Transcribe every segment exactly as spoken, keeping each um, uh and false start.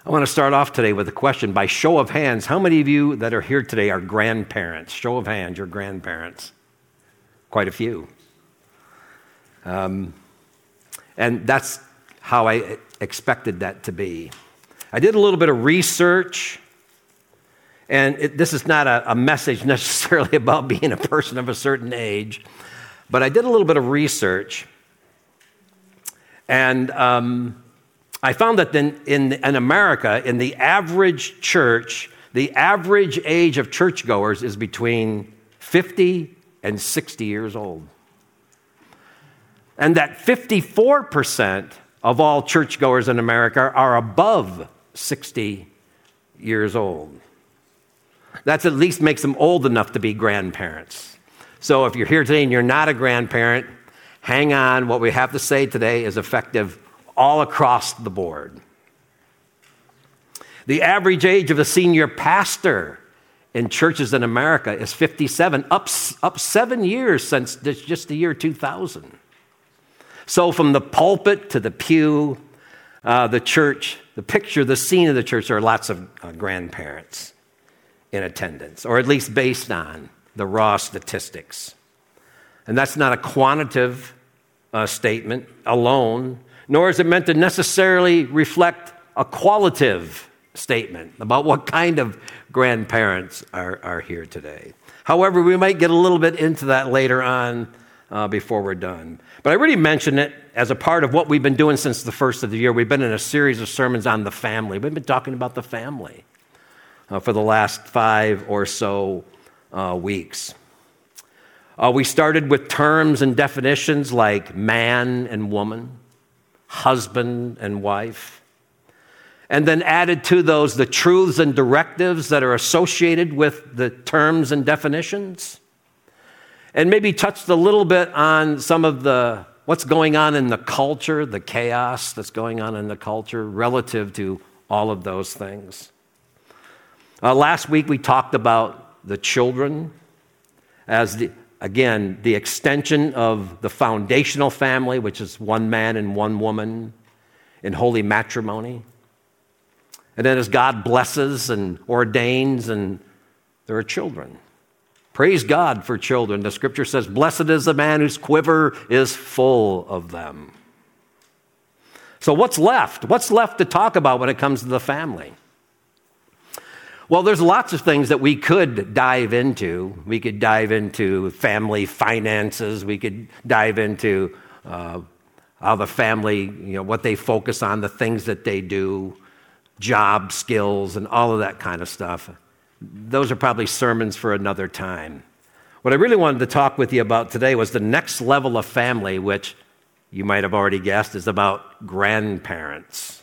I want to start off today with a question. By show of hands, how many of you that are here today are grandparents? Show of hands, you're grandparents. Quite a few. Um, and that's how I expected that to be. I did a little bit of research, and it, this is not a, a message necessarily about being a person of a certain age, but I did a little bit of research, and um, I found that in, in, in America, in the average church, the average age of churchgoers is between fifty and sixty years old. And that fifty-four percent of all churchgoers in America are above sixty years old. That at least makes them old enough to be grandparents. So if you're here today and you're not a grandparent, hang on. What we have to say today is effective all across the board. The average age of a senior pastor in churches in America is fifty-seven, up, up seven years since just the year two thousand. So from the pulpit to the pew, uh, the church, the picture, the scene of the church, there are lots of uh, grandparents in attendance, or at least based on the raw statistics. And that's not a quantitative uh, statement alone, nor is it meant to necessarily reflect a qualitative statement about what kind of grandparents are, are here today. However, we might get a little bit into that later on uh, before we're done. But I really mention it as a part of what we've been doing since the first of the year. We've been in a series of sermons on the family. We've been talking about the family uh, for the last five or so uh, weeks. Uh, we started with terms and definitions like man and woman, husband and wife, and then added to those the truths and directives that are associated with the terms and definitions, and maybe touched a little bit on some of the what's going on in the culture, the chaos that's going on in the culture relative to all of those things. Uh, last week we talked about the children as the Again, the extension of the foundational family, which is one man and one woman in holy matrimony. And then as God blesses and ordains, and there are children. Praise God for children. The scripture says, blessed is the man whose quiver is full of them. So what's left? What's left to talk about when it comes to the family? Well, there's lots of things that we could dive into. We could dive into family finances. We could dive into uh, how the family, you know, what they focus on, the things that they do, job skills, and all of that kind of stuff. Those are probably sermons for another time. What I really wanted to talk with you about today was the next level of family, which you might have already guessed is about grandparents.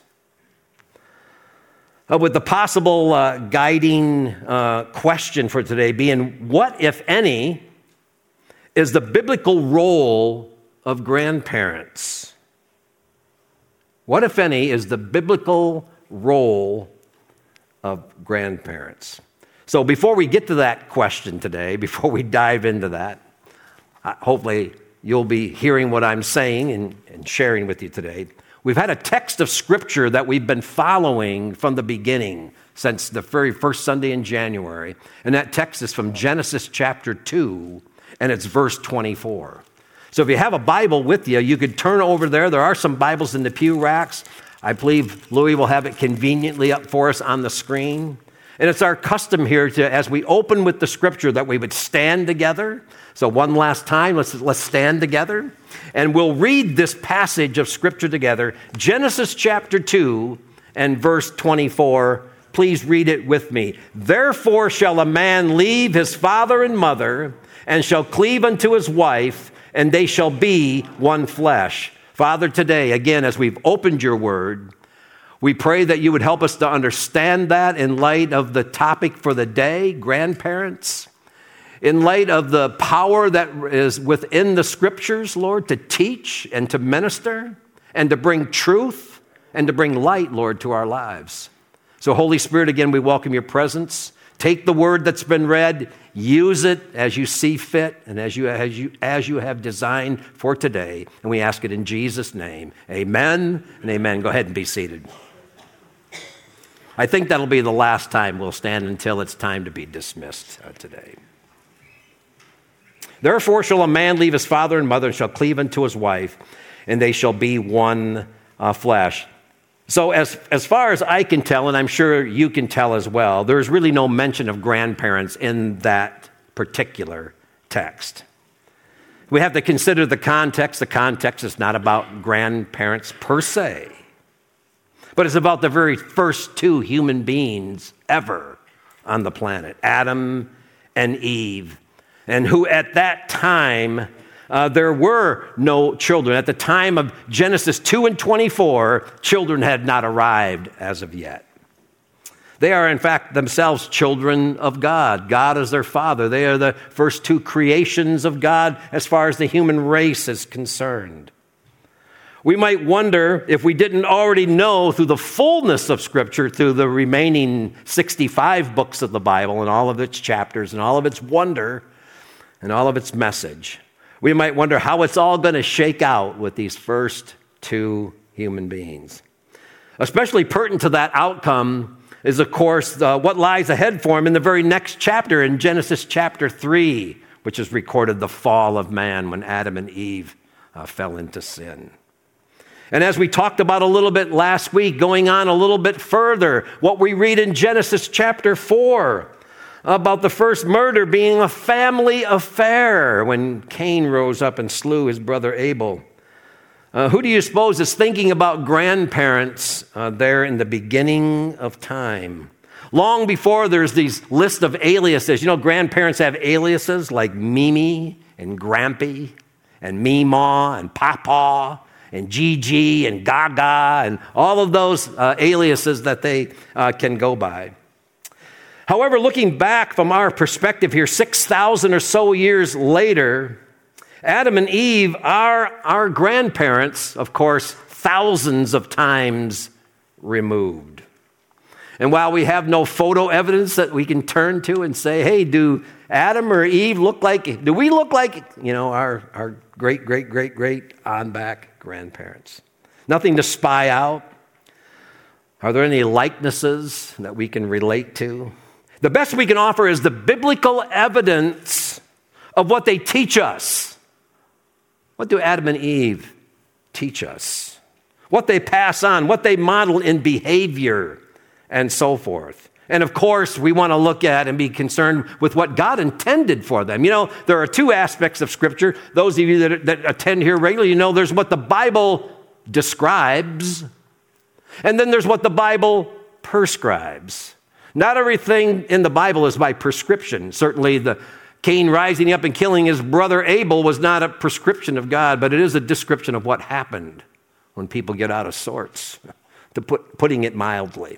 Uh, with the possible uh, guiding uh, question for today being, what, if any, is the biblical role of grandparents? What, if any, is the biblical role of grandparents? So before we get to that question today, before we dive into that, uh, hopefully you'll be hearing what I'm saying and, and sharing with you today. We've had a text of Scripture that we've been following from the beginning since the very first Sunday in January. And that text is from Genesis chapter two, and it's verse twenty-four. So if you have a Bible with you, you could turn over there. There are some Bibles in the pew racks. I believe Louis will have it conveniently up for us on the screen. And it's our custom here to, as we open with the Scripture, that we would stand together. So one last time, let's, let's stand together. And we'll read this passage of Scripture together. Genesis chapter two and verse twenty-four. Please read it with me. Therefore shall a man leave his father and mother, and shall cleave unto his wife, and they shall be one flesh. Father, today, again, as we've opened your word, we pray that you would help us to understand that in light of the topic for the day, grandparents. In light of the power that is within the Scriptures, Lord, to teach and to minister and to bring truth and to bring light, Lord, to our lives. So, Holy Spirit, again, we welcome your presence. Take the word that's been read, use it as you see fit and as you, as you, as you have designed for today. And we ask it in Jesus' name. Amen and amen. Go ahead and be seated. I think that'll be the last time we'll stand until it's time to be dismissed uh, today. Therefore shall a man leave his father and mother and shall cleave unto his wife, and they shall be one uh, flesh. So as, as far as I can tell, and I'm sure you can tell as well, there's really no mention of grandparents in that particular text. We have to consider the context. The context is not about grandparents per se, but it's about the very first two human beings ever on the planet, Adam and Eve, and who at that time, uh, there were no children. At the time of Genesis two and twenty-four, children had not arrived as of yet. They are, in fact, themselves children of God. God is their father. They are the first two creations of God as far as the human race is concerned. We might wonder if we didn't already know through the fullness of Scripture, through the remaining sixty-five books of the Bible and all of its chapters and all of its wonder and all of its message, we might wonder how it's all going to shake out with these first two human beings. Especially pertinent to that outcome is, of course, uh, what lies ahead for him in the very next chapter, in Genesis chapter three, which is recorded the fall of man when Adam and Eve uh, fell into sin. And as we talked about a little bit last week, going on a little bit further, what we read in Genesis chapter four about the first murder being a family affair when Cain rose up and slew his brother Abel. Uh, who do you suppose is thinking about grandparents uh, there in the beginning of time? Long before there's these list of aliases. You know, grandparents have aliases like Mimi and Grampy and Meemaw and Papa and Gigi and Gaga and all of those uh, aliases that they uh, can go by. However, looking back from our perspective here, six thousand or so years later, Adam and Eve are our grandparents, of course, thousands of times removed. And while we have no photo evidence that we can turn to and say, hey, do Adam or Eve look like, do we look like, you know, our, our great, great, great, great on-back grandparents? Nothing to spy out. Are there any likenesses that we can relate to? The best we can offer is the biblical evidence of what they teach us. What do Adam and Eve teach us? What they pass on, what they model in behavior, and so forth. And of course, we want to look at and be concerned with what God intended for them. You know, there are two aspects of Scripture. Those of you that, that attend here regularly, you know there's what the Bible describes, and then there's what the Bible prescribes. Not everything in the Bible is by prescription. Certainly the Cain rising up and killing his brother Abel was not a prescription of God, but it is a description of what happened when people get out of sorts, to put, putting it mildly.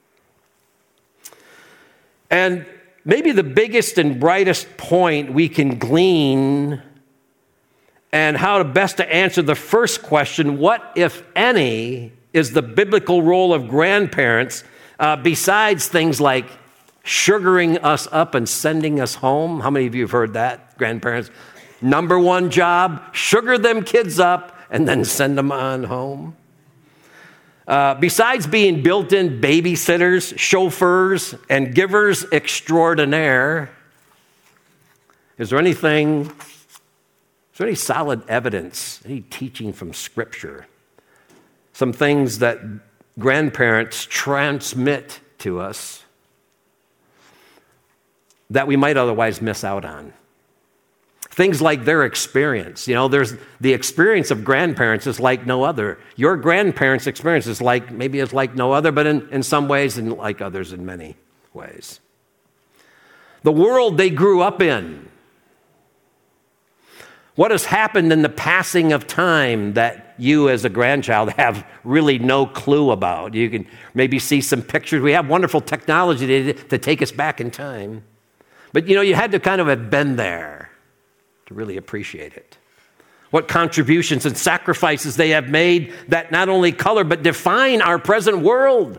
And maybe the biggest and brightest point we can glean and how to best to answer the first question, what, if any, is the biblical role of grandparents uh, besides things like sugaring us up and sending us home? How many of you have heard that, grandparents? Number one job, sugar them kids up and then send them on home. Uh, besides being built-in babysitters, chauffeurs, and givers extraordinaire, is there anything, is there any solid evidence, any teaching from Scripture, some things that grandparents transmit to us that we might otherwise miss out on? Things like their experience. You know, there's the experience of grandparents is like no other. Your grandparents' experience is like, maybe it's like no other, but in, in some ways and like others in many ways. The world they grew up in. What has happened in the passing of time that you as a grandchild have really no clue about? You can maybe see some pictures. We have wonderful technology to, to take us back in time. But, you know, you had to kind of have been there to really appreciate it. What contributions and sacrifices they have made that not only color but define our present world.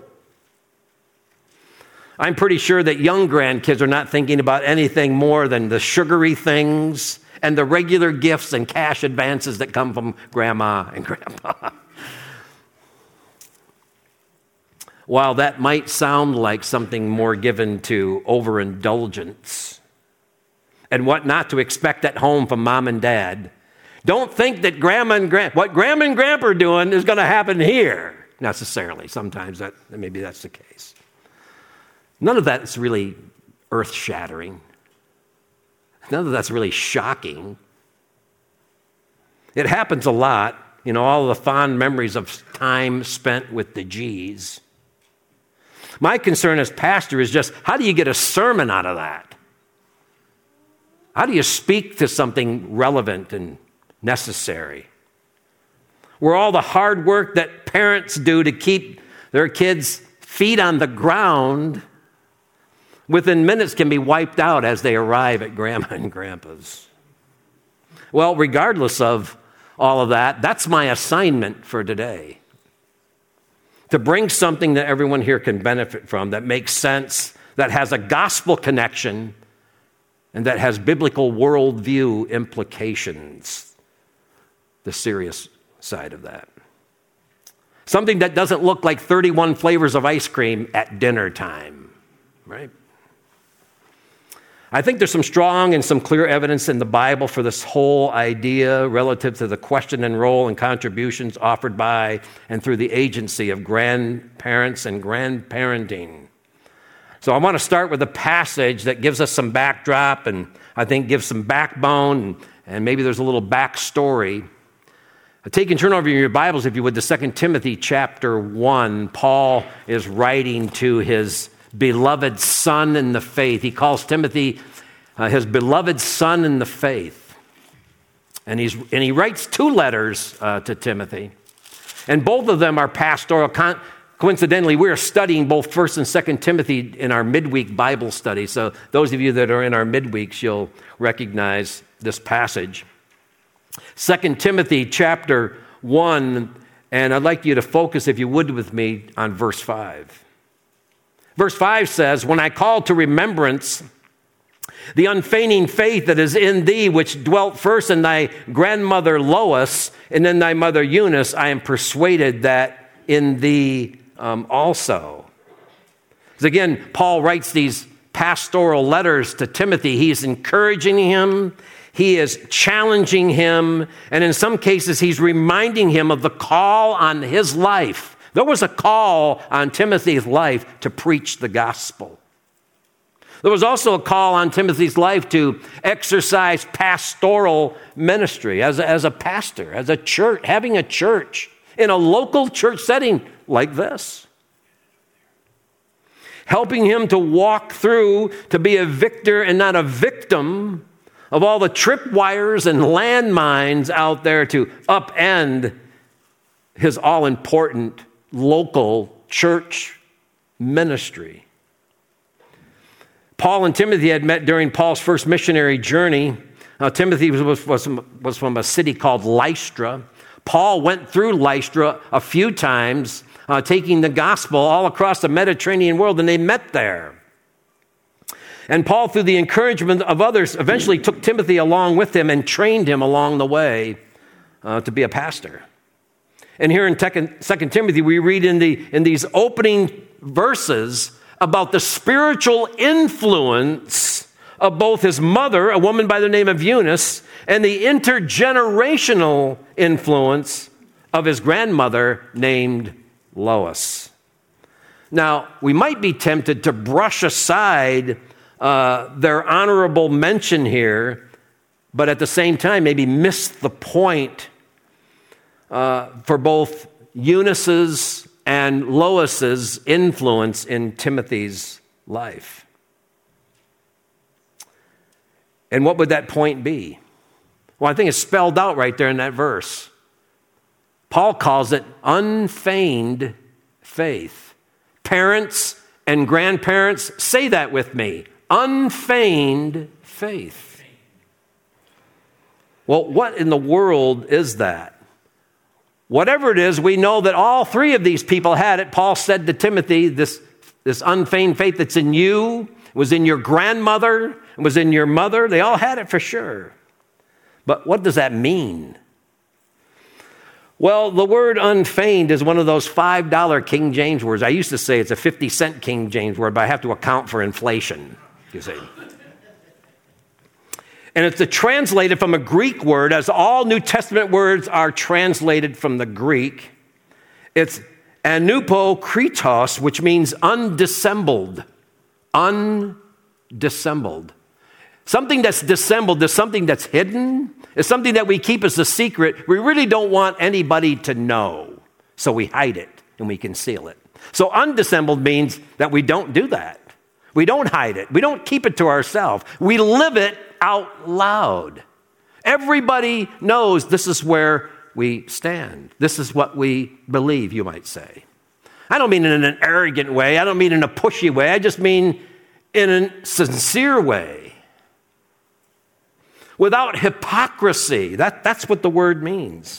I'm pretty sure that young grandkids are not thinking about anything more than the sugary things and the regular gifts and cash advances that come from grandma and grandpa. while that might sound like something more given to overindulgence and what not to expect at home from mom and dad, don't think that grandma and grand what grandma and grandpa are doing is going to happen here necessarily. Sometimes that maybe that's the case. None of that is really earth-shattering. None of that's really shocking. It happens a lot, you know, all the fond memories of time spent with the G's. My concern as pastor is just, how do you get a sermon out of that? How do you speak to something relevant and necessary? Where all the hard work that parents do to keep their kids' feet on the ground within minutes can be wiped out as they arrive at grandma and grandpa's. Well, regardless of all of that, that's my assignment for today. To bring something that everyone here can benefit from, that makes sense, that has a gospel connection, and that has biblical worldview implications. The serious side of that. Something that doesn't look like thirty-one flavors of ice cream at dinner time, right? I think there's some strong and some clear evidence in the Bible for this whole idea relative to the question and role and contributions offered by and through the agency of grandparents and grandparenting. So I want to start with a passage that gives us some backdrop and I think gives some backbone and, and maybe there's a little backstory. Take and turn over your Bibles, if you would, to Second Timothy chapter one. Paul is writing to his beloved son in the faith. He calls Timothy uh, his beloved son in the faith. And, he's, and he writes two letters uh, to Timothy. And both of them are pastoral. Con- coincidentally, we're studying both First and Second Timothy in our midweek Bible study. So those of you that are in our midweeks, you'll recognize this passage. Second Timothy chapter one, and I'd like you to focus, if you would, with me on verse five. Verse five says, "When I call to remembrance the unfeigned faith that is in thee, which dwelt first in thy grandmother Lois, and in thy mother Eunice, I am persuaded that in thee um, also." Because again, Paul writes these pastoral letters to Timothy. He's encouraging him. He is challenging him, and in some cases, he's reminding him of the call on his life. There was a call on Timothy's life to preach the gospel. There was also a call on Timothy's life to exercise pastoral ministry as a, as a pastor, as a church, having a church in a local church setting like this. Helping him to walk through, to be a victor and not a victim of all the tripwires and landmines out there to upend his all-important local church ministry. Paul and Timothy had met during Paul's first missionary journey. Now, Timothy was, was, was from a city called Lystra. Paul went through Lystra a few times, uh, taking the gospel all across the Mediterranean world, and they met there. And Paul, through the encouragement of others, eventually took Timothy along with him and trained him along the way uh, to be a pastor. And here in Second Timothy, we read in, the, in these opening verses about the spiritual influence of both his mother, a woman by the name of Eunice, and the intergenerational influence of his grandmother named Lois. Now, we might be tempted to brush aside Uh, their honorable mention here, but at the same time maybe miss the point uh, for both Eunice's and Lois's influence in Timothy's life. And what would that point be? Well, I think it's spelled out right there in that verse. Paul calls it unfeigned faith. Parents and grandparents, say that with me. Unfeigned faith. Well, what in the world is that? Whatever it is, we know that all three of these people had it. Paul said to Timothy, this, this unfeigned faith that's in you, was in your grandmother, was in your mother. They all had it for sure. But what does that mean? Well, the word unfeigned is one of those five dollar King James words. I used to say it's a fifty cent King James word, but I have to account for inflation, you see. And it's translated from a Greek word, as all New Testament words are translated from the Greek. It's anupokritos, which means undissembled. Undissembled. Something that's dissembled is something that's hidden. It's something that we keep as a secret. We really don't want anybody to know, so we hide it and we conceal it. So undissembled means that we don't do that. We don't hide it. We don't keep it to ourselves. We live it out loud. Everybody knows this is where we stand. This is what we believe, you might say. I don't mean in an arrogant way. I don't mean in a pushy way. I just mean in a sincere way. Without hypocrisy. That, that's what the word means.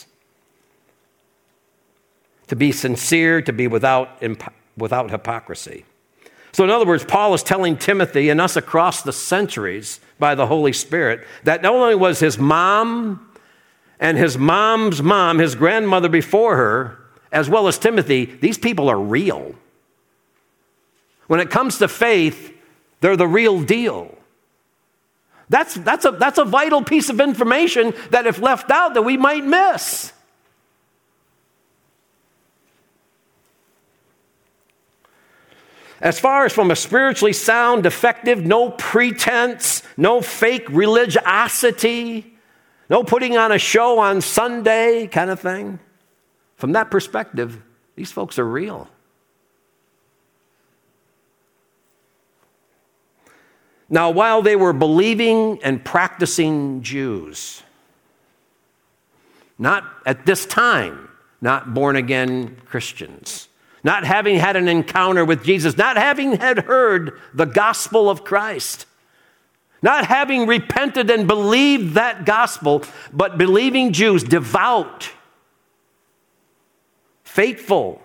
To be sincere, to be without, without hypocrisy. So in other words, Paul is telling Timothy and us across the centuries by the Holy Spirit that not only was his mom and his mom's mom, his grandmother before her, as well as Timothy, these people are real. When it comes to faith, they're the real deal. That's, that's, a, that's a vital piece of information that if left out that we might miss. As far as from a spiritually sound, effective, no pretense, no fake religiosity, no putting on a show on Sunday kind of thing, from that perspective, these folks are real. Now, while they were believing and practicing Jews, not at this time, not born-again Christians, not having had an encounter with Jesus, not having had heard the gospel of Christ, not having repented and believed that gospel, but believing Jews, devout, faithful.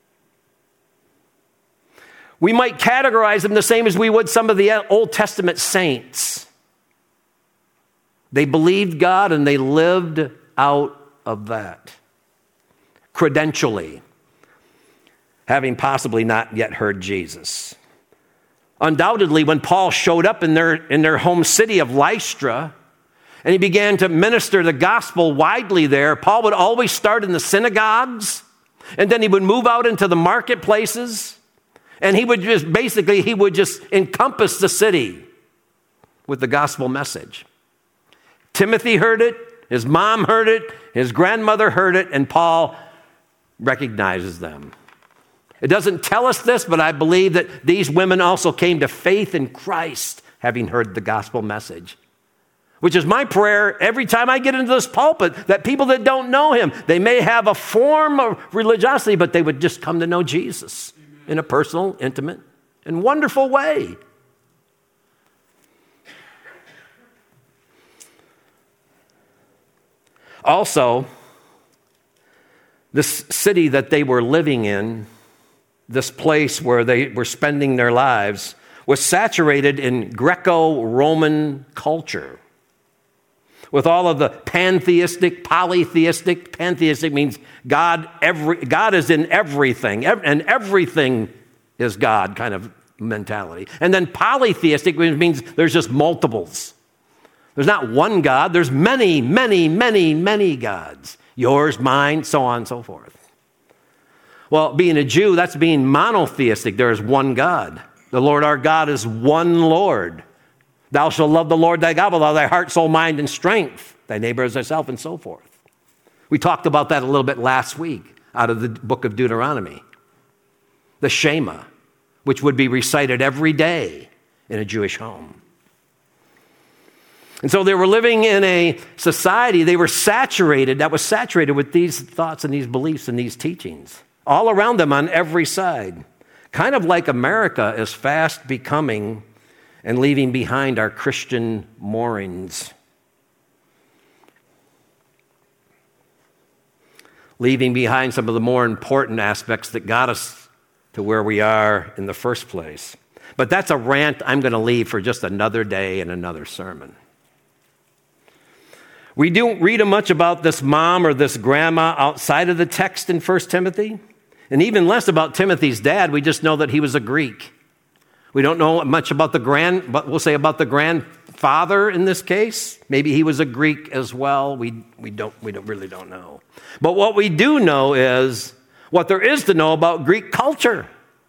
We might categorize them the same as we would some of the Old Testament saints. They believed God and they lived out of that, credentially, having possibly not yet heard Jesus. Undoubtedly, when Paul showed up in their, in their home city of Lystra, and he began to minister the gospel widely there, Paul would always start in the synagogues, and then he would move out into the marketplaces, and he would just, basically, he would just encompass the city with the gospel message. Timothy heard it, his mom heard it, his grandmother heard it, and Paul recognizes them. It doesn't tell us this, but I believe that these women also came to faith in Christ, having heard the gospel message. Which is my prayer every time I get into this pulpit, that people that don't know him, they may have a form of religiosity, but they would just come to know Jesus in a personal, intimate, and wonderful way. Also, this city that they were living in, this place where they were spending their lives, was saturated in Greco-Roman culture. With all of the pantheistic, polytheistic, pantheistic means God, every, God is in everything, and everything is God kind of mentality. And then polytheistic means there's just multiples. There's not one God, there's many, many, many, many gods. Yours, mine, so on and so forth. Well, being a Jew, that's being monotheistic. There is one God. The Lord our God is one Lord. Thou shalt love the Lord thy God with all thy heart, soul, mind, and strength. Thy neighbor as thyself, and so forth. We talked about that a little bit last week out of the book of Deuteronomy. The Shema, which would be recited every day in a Jewish home. And so they were living in a society, they were saturated, that was saturated with these thoughts and these beliefs and these teachings. All around them on every side. Kind of like America is fast becoming and leaving behind our Christian moorings. Leaving behind some of the more important aspects that got us to where we are in the first place. But that's a rant I'm going to leave for just another day and another sermon. We don't read much about this mom or this grandma outside of the text in First Timothy, and even less about Timothy's dad. We just know that he was a Greek. We don't know much about the grand, but we'll say about the grandfather in this case. Maybe he was a Greek as well. We we don't we don't really don't know. But what we do know is what there is to know about Greek culture.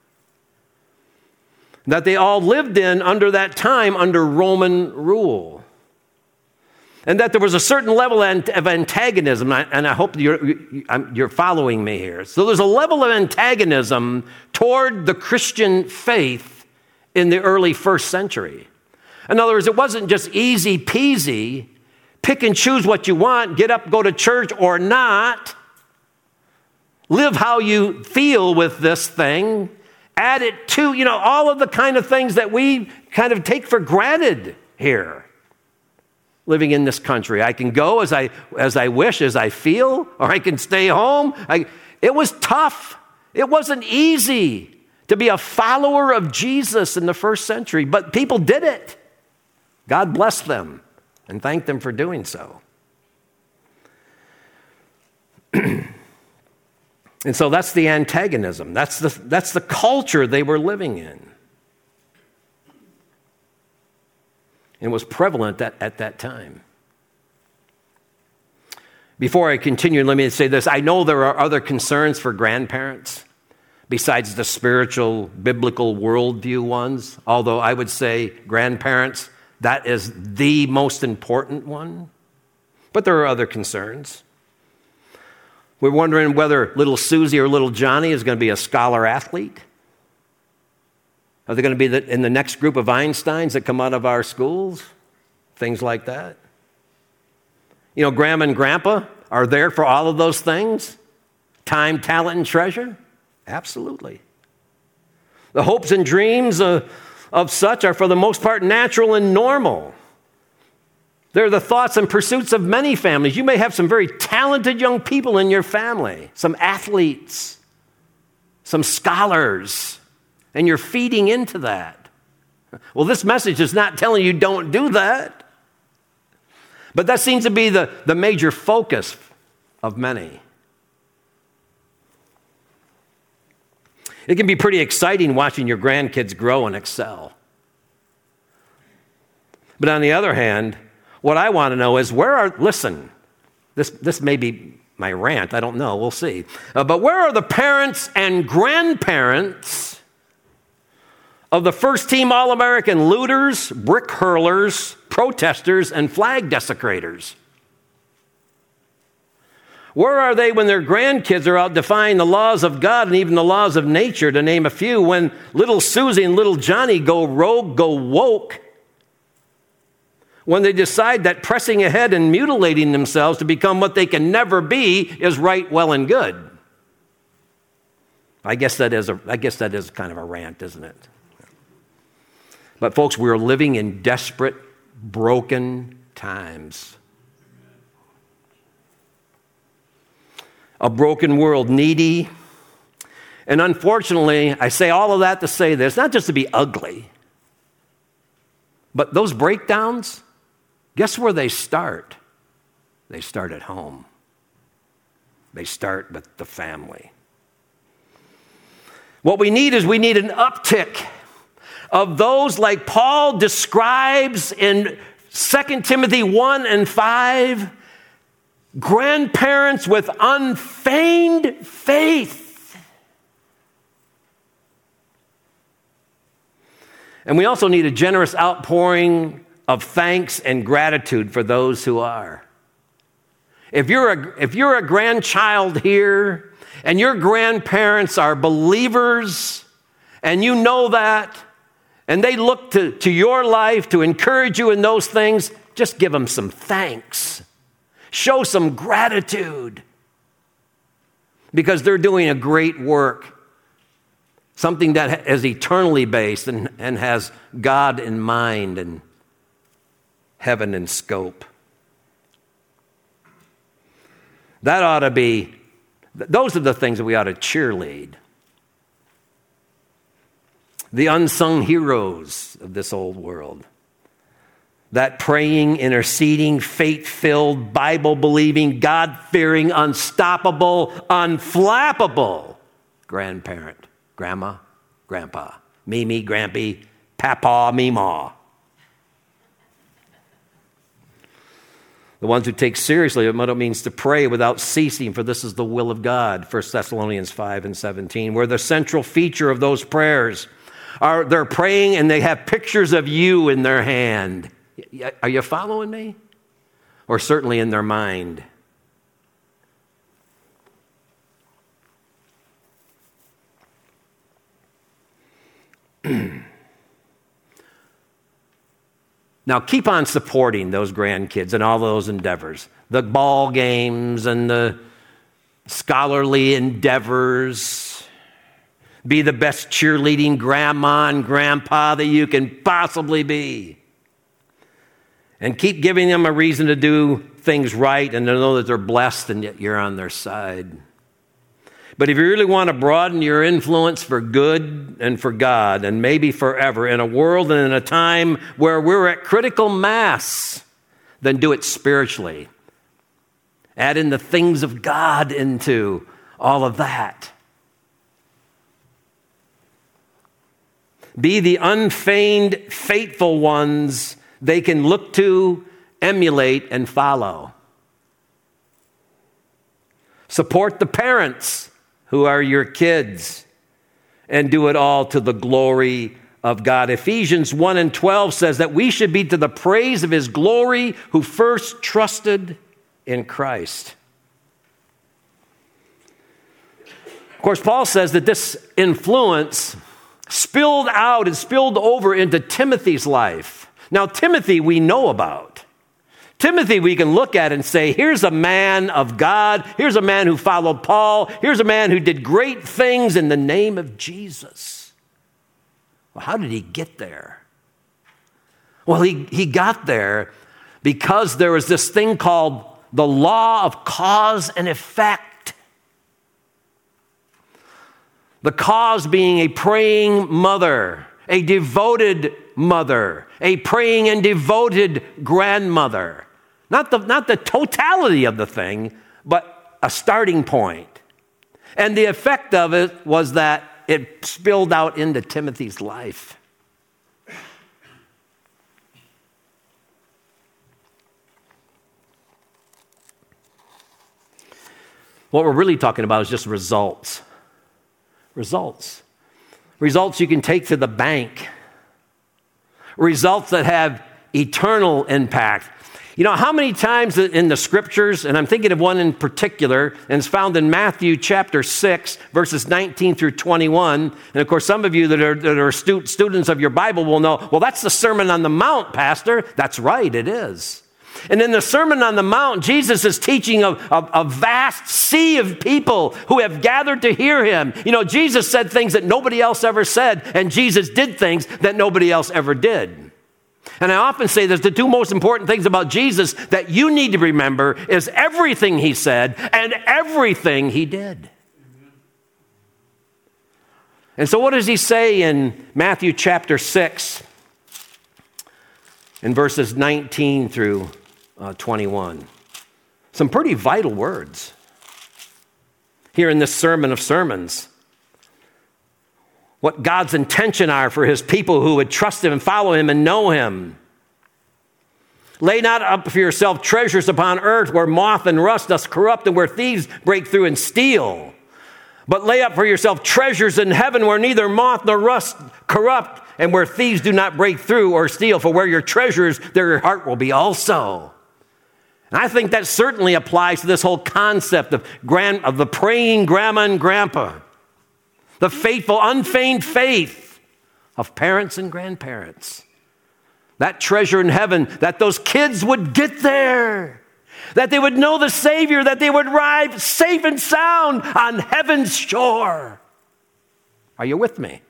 That they all lived in under that time under Roman rule. And that there was a certain level of antagonism, and I hope you're, you're following me here. So there's a level of antagonism toward the Christian faith in the early first century. In other words, it wasn't just easy peasy, pick and choose what you want, get up, go to church or not, live how you feel with this thing, add it to, you know, all of the kind of things that we kind of take for granted here. Living in this country. I can go as I as I wish, as I feel, or I can stay home. I, it was tough. It wasn't easy to be a follower of Jesus in the first century, but people did it. God bless them and thank them for doing so. And so that's the antagonism. That's the, that's the culture they were living in. And was prevalent at, at that time. Before I continue, let me say this. I know there are other concerns for grandparents besides the spiritual, biblical worldview ones, although I would say grandparents, that is the most important one. But there are other concerns. We're wondering whether little Susie or little Johnny is going to be a scholar athlete. Are they going to be in the next group of Einsteins that come out of our schools? Things like that. You know, Grandma and Grandpa are there for all of those things. Time, talent, and treasure? Absolutely. The hopes and dreams of, of such are for the most part natural and normal. They're the thoughts and pursuits of many families. You may have some very talented young people in your family, some athletes, some scholars, and you're feeding into that. Well, this message is not telling you don't do that. But that seems to be the, the major focus of many. It can be pretty exciting watching your grandkids grow and excel. But on the other hand, what I want to know is where are, listen, this, this may be my rant, I don't know, we'll see. Uh, but where are the parents and grandparents of the first team All-American looters, brick hurlers, protesters, and flag desecrators? Where are they when their grandkids are out defying the laws of God and even the laws of nature, to name a few, when little Susie and little Johnny go rogue, go woke, when they decide that pressing ahead and mutilating themselves to become what they can never be is right, well, and good? I guess that is a, I guess that is kind of a rant, isn't it? But folks, we're living in desperate, broken times. A broken world, needy. And unfortunately, I say all of that to say this, not just to be ugly, but those breakdowns, guess where they start? They start at home. They start with the family. What we need is we need an uptick of those like Paul describes in Second Timothy one and five, grandparents with unfeigned faith. And we also need a generous outpouring of thanks and gratitude for those who are. If you're a, if you're a grandchild here and your grandparents are believers and you know that, and they look to, to your life to encourage you in those things, just give them some thanks. Show some gratitude. Because they're doing a great work. Something that is eternally based and, and has God in mind and heaven in scope. That ought to be, those are the things that we ought to cheerlead. The unsung heroes of this old world. that praying, interceding, faith-filled, Bible-believing, God-fearing, unstoppable, unflappable grandparent, grandma, grandpa, Mimi, Grampy, Papa, Meemaw. The ones who take seriously what it means to pray without ceasing, for this is the will of God, First Thessalonians five and seventeen, where the central feature of those prayers are they're praying and they have pictures of you in their hand. Are you following me? Or certainly in their mind. Now, keep on supporting those grandkids and all those endeavors. The ball games and the scholarly endeavors. Be the best cheerleading grandma and grandpa that you can possibly be. And keep giving them a reason to do things right and to know that they're blessed and yet you're on their side. But if you really want to broaden your influence for good and for God and maybe forever in a world and in a time where we're at critical mass, then do it spiritually. Add in the things of God into all of that. Be the unfeigned, faithful ones they can look to, emulate, and follow. Support the parents who are your kids, and do it all to the glory of God. Ephesians one and twelve says that we should be to the praise of his glory who first trusted in Christ. Of course, Paul says that this influence spilled out and spilled over into Timothy's life. Now, Timothy we know about. Timothy we can look at and say, here's a man of God. Here's a man who followed Paul. Here's a man who did great things in the name of Jesus. Well, how did he get there? Well, he, he got there because there was this thing called the law of cause and effect. The cause being a praying mother, a devoted mother, a praying and devoted grandmother. Not the, not the totality of the thing, but a starting point. And the effect of it was that it spilled out into Timothy's life. What we're really talking about is just results. Results. Results you can take to the bank. Results that have eternal impact. You know, how many times in the scriptures, and I'm thinking of one in particular, and it's found in Matthew chapter six, verses nineteen through twenty-one. And of course, some of you that are, that are stu- students of your Bible will know, well, that's the Sermon on the Mount, Pastor. That's right, it is. And in the Sermon on the Mount, Jesus is teaching a, a, a vast sea of people who have gathered to hear him. You know, Jesus said things that nobody else ever said, and Jesus did things that nobody else ever did. And I often say that the two most important things about Jesus that you need to remember is everything he said and everything he did. And so what does he say in Matthew chapter six, in verses nineteen through uh, twenty-one? Some pretty vital words here in this sermon of sermons. What God's intention are for his people who would trust him and follow him and know him. Lay not up for yourself treasures upon earth where moth and rust doth corrupt and where thieves break through and steal. But lay up for yourself treasures in heaven where neither moth nor rust corrupt and where thieves do not break through or steal. For where your treasure is, there your heart will be also. And I think that certainly applies to this whole concept of, grand, of the praying grandma and grandpa. The faithful, unfeigned faith of parents and grandparents. That treasure in heaven, that those kids would get there. That they would know the Savior, that they would arrive safe and sound on heaven's shore. Are you with me?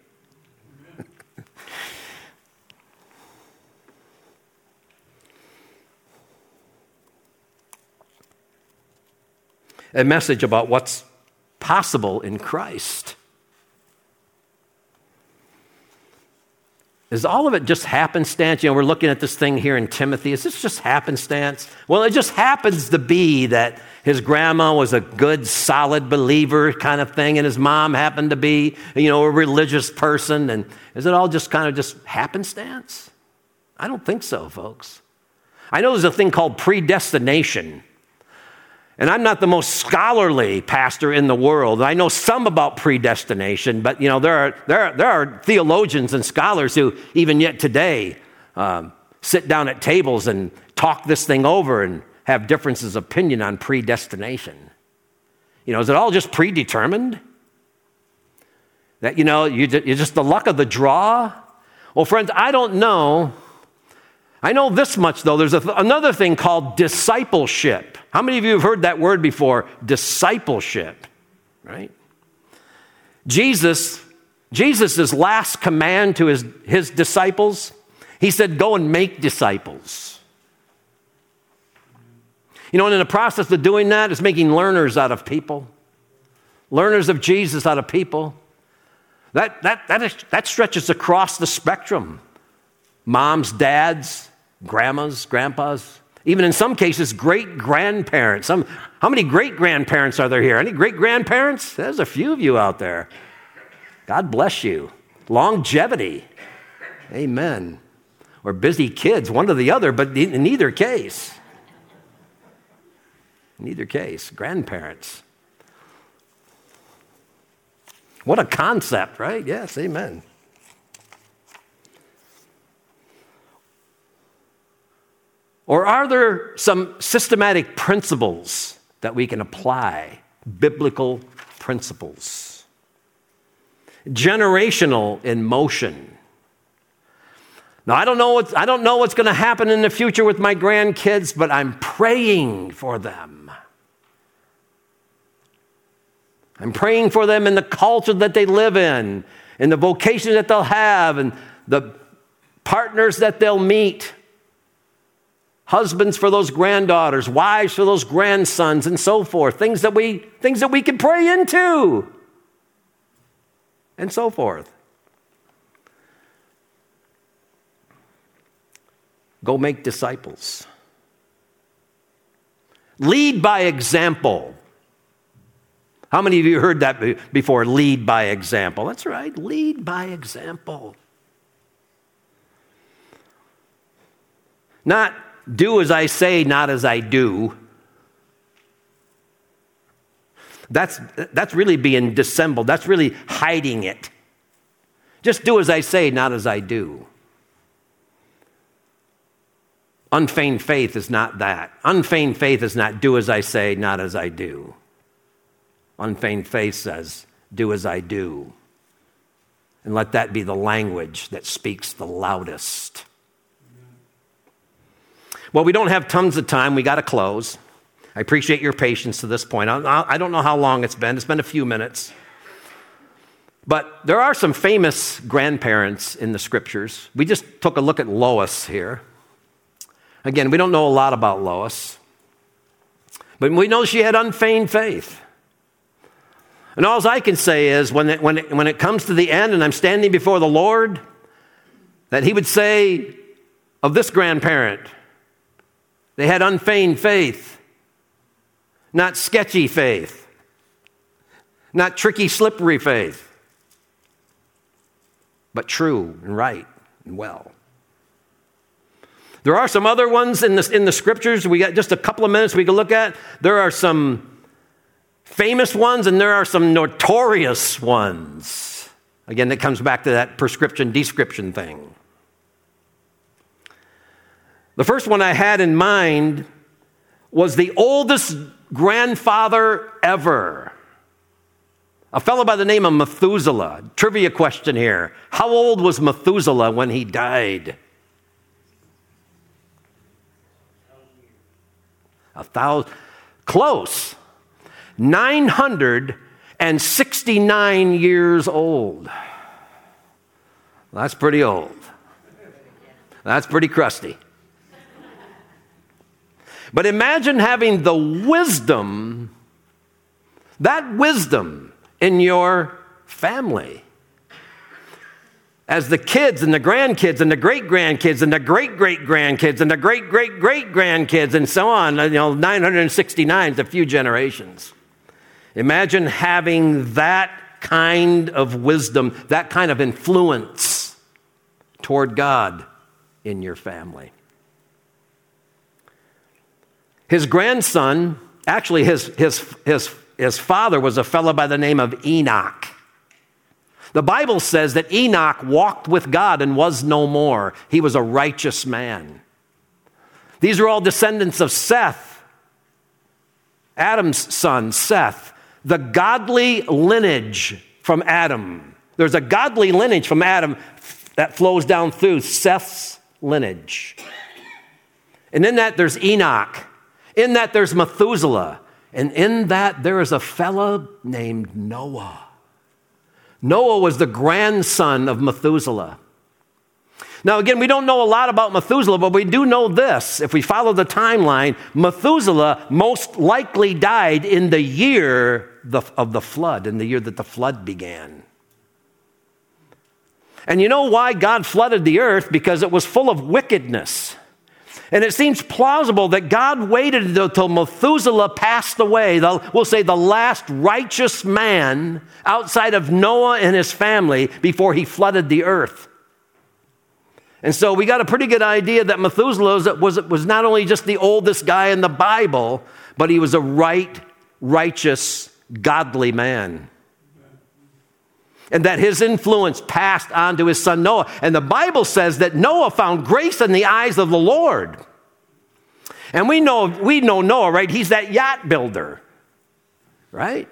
A message about what's possible in Christ. is all of it just happenstance? You know, we're looking at this thing here in Timothy. Is this just happenstance? Well, it just happens to be that his grandma was a good, solid believer kind of thing, and his mom happened to be, you know, a religious person. And is it all just kind of just happenstance? I don't think so, folks. I know there's a thing called predestination. And I'm not the most scholarly pastor in the world. I know some about predestination, but you know there are there are, there are theologians and scholars who even yet today um, sit down at tables and talk this thing over and have differences of opinion on predestination. You know, is it all just predetermined? That you know you you're just the luck of the draw? Well, friends, I don't know. I know this much, though. There's a th- another thing called discipleship. How many of you have heard that word before? Discipleship, right? Jesus, Jesus' last command to his, his disciples, he said, go and make disciples. You know, and in the process of doing that, it's making learners out of people. Learners of Jesus out of people. That, that, that, is, that stretches across the spectrum. Moms, dads, grandmas, grandpas, even in some cases, great-grandparents. Some, how many great-grandparents are there here? Any great-grandparents? There's a few of you out there. God bless you. Longevity. Amen. Or busy kids, one or the other, but in either case. In either case, grandparents. What a concept, right? Yes, amen. Or are there some systematic principles that we can apply? Biblical principles. Generational in motion. Now, I don't know what's, I don't know what's going to happen in the future with my grandkids, but I'm praying for them. I'm praying for them in the culture that they live in, in the vocation that they'll have, and the partners that they'll meet. Husbands for those granddaughters, wives for those grandsons, and so forth. Things that we, things that we can pray into, and so forth. Go make disciples. Lead by example. How many of you heard that before? Lead by example. That's right. Lead by example. Not do as I say, not as I do. That's, that's really being dissembled. That's really hiding it. Just do as I say, not as I do. Unfeigned faith is not that. Unfeigned faith is not do as I say, not as I do. Unfeigned faith says, do as I do. And let that be the language that speaks the loudest. Well, we don't have tons of time. We got to close. I appreciate your patience to this point. I, I don't know how long it's been. It's been a few minutes. But there are some famous grandparents in the scriptures. We just took a look at Lois here. Again, we don't know a lot about Lois. But we know she had unfeigned faith. And all I can say is when it, when it, when it comes to the end and I'm standing before the Lord, that he would say of this grandparent, they had unfeigned faith, not sketchy faith, not tricky, slippery faith, but true and right and well. There are some other ones in the, in the scriptures. We got just a couple of minutes we can look at. There are some famous ones and there are some notorious ones. Again, that comes back to that prescription, description thing. The first one I had in mind was the oldest grandfather ever. A fellow by the name of Methuselah. Trivia question here. How old was Methuselah when he died? A thousand. Close. nine hundred sixty-nine years old. That's pretty old. That's pretty crusty. But imagine having the wisdom, that wisdom in your family. as the kids and the grandkids and the great-grandkids and the great-great-grandkids and the great-great-great-grandkids and so on, you know, nine hundred sixty-nine is a few generations. Imagine having that kind of wisdom, that kind of influence toward God in your family. His grandson, actually his, his, his, his father was a fellow by the name of Enoch. The Bible says that Enoch walked with God and was no more. He was a righteous man. These are all descendants of Seth, Adam's son, Seth, the godly lineage from Adam. There's a godly lineage from Adam that flows down through Seth's lineage. And in that there's Enoch. In that there's Methuselah. And in that there is a fellow named Noah. Noah was the grandson of Methuselah. Now, again, we don't know a lot about Methuselah, but we do know this. If we follow the timeline, Methuselah most likely died in the year of the flood, in the year that the flood began. And you know why God flooded the earth? Because it was full of wickedness. And it seems plausible that God waited until Methuselah passed away, the, we'll say the last righteous man outside of Noah and his family, before he flooded the earth. And so we got a pretty good idea that Methuselah was, was not only just the oldest guy in the Bible, but he was a right, righteous, godly man. And that his influence passed on to his son Noah. And the Bible says that Noah found grace in the eyes of the Lord. And we know, we know Noah, right? He's that yacht builder, right?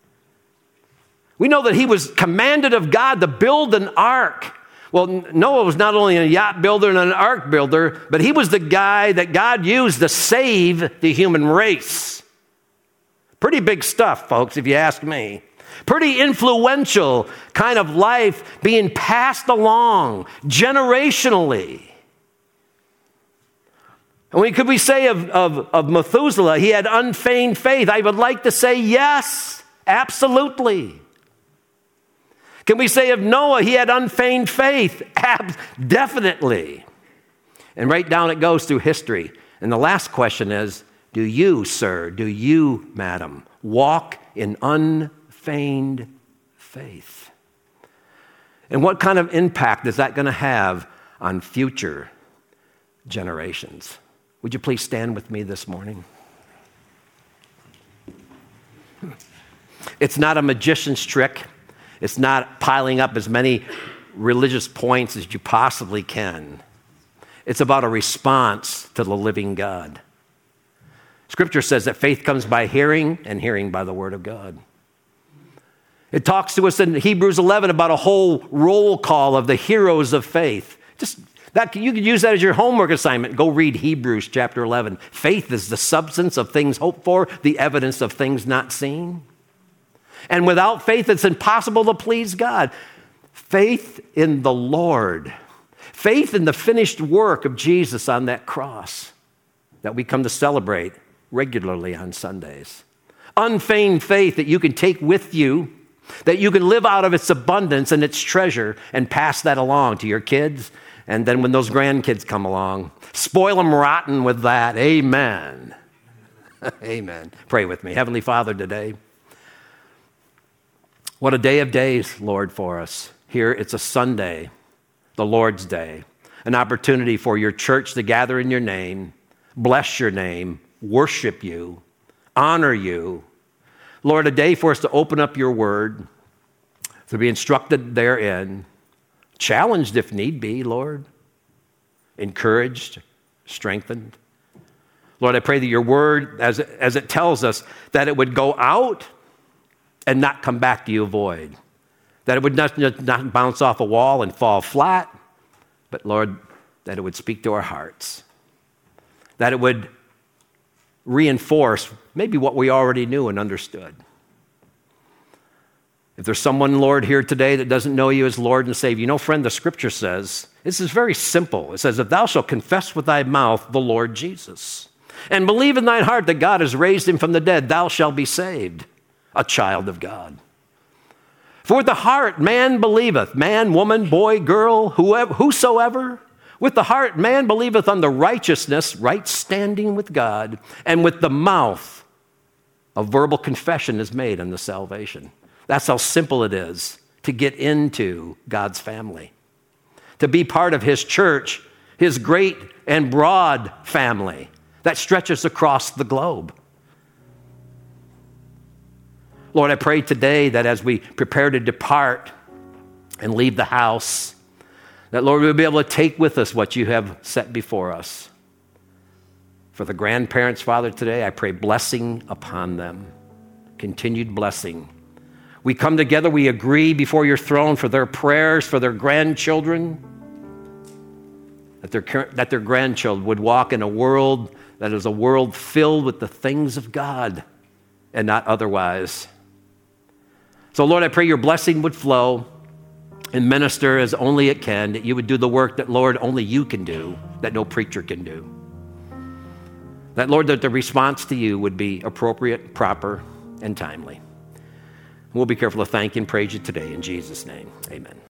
We know that he was commanded of God to build an ark. Well, Noah was not only a yacht builder and an ark builder, but he was the guy that God used to save the human race. Pretty big stuff, folks, if you ask me. Pretty influential kind of life being passed along generationally. And we, could we say of, of, of Methuselah, he had unfeigned faith? I would like to say yes, absolutely. Can we say of Noah, he had unfeigned faith? Ab- definitely. And right down it goes through history. And the last question is, do you, sir, do you, madam, walk in unfeigned feigned faith? And what kind of impact is that going to have on future generations? Would you please stand with me this morning? It's not a magician's trick. It's not piling up as many religious points as you possibly can. It's about a response to the living God. Scripture says that faith comes by hearing, and hearing by the word of God. It talks to us in Hebrews eleven about a whole roll call of the heroes of faith. Just that, you could use that as your homework assignment. Go read Hebrews chapter eleven. Faith is the substance of things hoped for, the evidence of things not seen. And without faith, it's impossible to please God. Faith in the Lord. Faith in the finished work of Jesus on that cross that we come to celebrate regularly on Sundays. Unfeigned faith that you can take with you, that you can live out of its abundance and its treasure and pass that along to your kids. And then when those grandkids come along, spoil them rotten with that. Amen. Amen. Pray with me. Heavenly Father, today, what a day of days, Lord, for us. Here it's a Sunday, the Lord's Day, an opportunity for your church to gather in your name, bless your name, worship you, honor you. Lord, a day for us to open up your word, to be instructed therein, challenged if need be, Lord, encouraged, strengthened. Lord, I pray that your word, as it, as it tells us, that it would go out and not come back to you void, that it would not, not bounce off a wall and fall flat, but Lord, that it would speak to our hearts, that it would reinforce maybe what we already knew and understood. If there's someone, Lord, here today that doesn't know you as Lord and Savior, you know, friend, the scripture says, this is very simple. It says, if thou shalt confess with thy mouth the Lord Jesus, and believe in thine heart that God has raised him from the dead, thou shalt be saved, a child of God. For with the heart man believeth, man, woman, boy, girl, whoever, whosoever. With the heart man believeth unto righteousness, right standing with God, and with the mouth a verbal confession is made unto salvation. That's how simple it is to get into God's family, to be part of his church, his great and broad family that stretches across the globe. Lord, I pray today that as we prepare to depart and leave the house, that, Lord, we'll be able to take with us what you have set before us. For the grandparents, Father, today, I pray blessing upon them, continued blessing. We come together, we agree before your throne for their prayers, for their grandchildren, that their, that their grandchildren would walk in a world that is a world filled with the things of God and not otherwise. So, Lord, I pray your blessing would flow and minister as only it can, that you would do the work that, Lord, only you can do, that no preacher can do. That, Lord, that the response to you would be appropriate, proper, and timely. We'll be careful to thank and praise you today in Jesus' name. Amen.